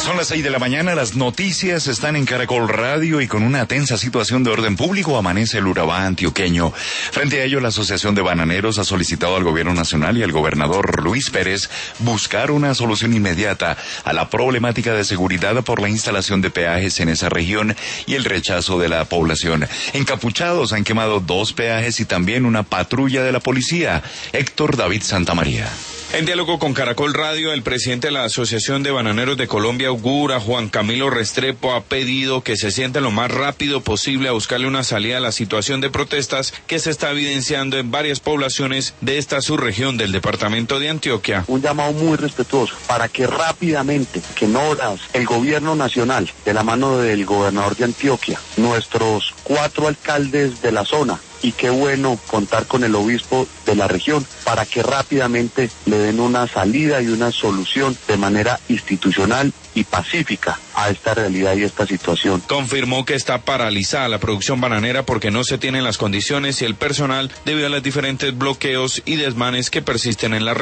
Son las 6 de la mañana, las noticias están en Caracol Radio y con una tensa situación de orden público amanece el Urabá antioqueño. Frente a ello, la Asociación de Bananeros ha solicitado al Gobierno Nacional y al gobernador Luis Pérez buscar una solución inmediata a la problemática de seguridad por la instalación de peajes en esa región y el rechazo de la población. Encapuchados han quemado 2 peajes y también una patrulla de la policía. Héctor David Santamaría. En diálogo con Caracol Radio, el presidente de la Asociación de Bananeros de Colombia, Augura, Juan Camilo Restrepo, ha pedido que se sienten lo más rápido posible a buscarle una salida a la situación de protestas que se está evidenciando en varias poblaciones de esta subregión del departamento de Antioquia. Un llamado muy respetuoso para que rápidamente, que en horas, el gobierno nacional, de la mano del gobernador de Antioquia, nuestros 4 alcaldes de la zona, y qué bueno contar con el obispo de la región para que rápidamente le den una salida y una solución de manera institucional y pacífica a esta realidad y esta situación. Confirmó que está paralizada la producción bananera porque no se tienen las condiciones y el personal debido a los diferentes bloqueos y desmanes que persisten en la región.